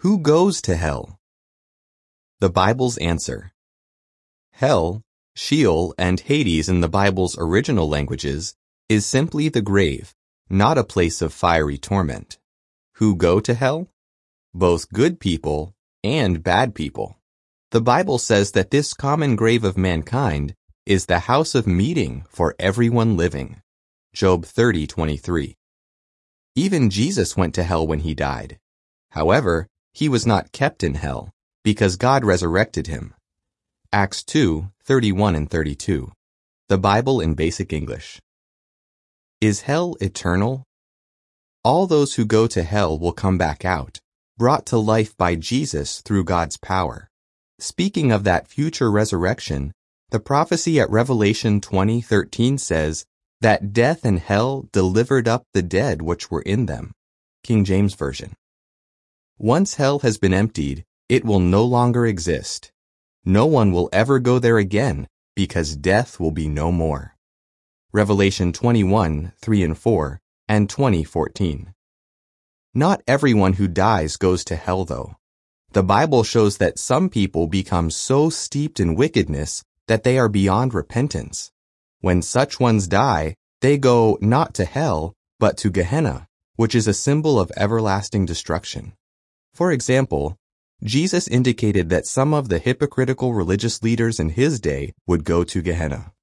Who goes to hell? The Bible's answer. Hell, Sheol, and Hades in the Bible's original languages is simply the grave, not a place of fiery torment. Who go to hell? Both good people and bad people. The Bible says that this common grave of mankind is the house of meeting for everyone living. Job 30:23. Even Jesus went to hell when he died. However, he was not kept in hell, because God resurrected him. Acts 2:31 and 32. The Bible in Basic English. Is hell eternal? All those who go to hell will come back out, brought to life by Jesus through God's power. Speaking of that future resurrection, the prophecy at Revelation 20:13 says that death and hell delivered up the dead which were in them. King James Version. Once hell has been emptied, it will no longer exist. No one will ever go there again because death will be no more. Revelation 21:3 and 4 and 20:14. Not everyone who dies goes to hell though. The Bible shows that some people become so steeped in wickedness that they are beyond repentance. When such ones die, they go not to hell, but to Gehenna, which is a symbol of everlasting destruction. For example, Jesus indicated that some of the hypocritical religious leaders in his day would go to Gehenna.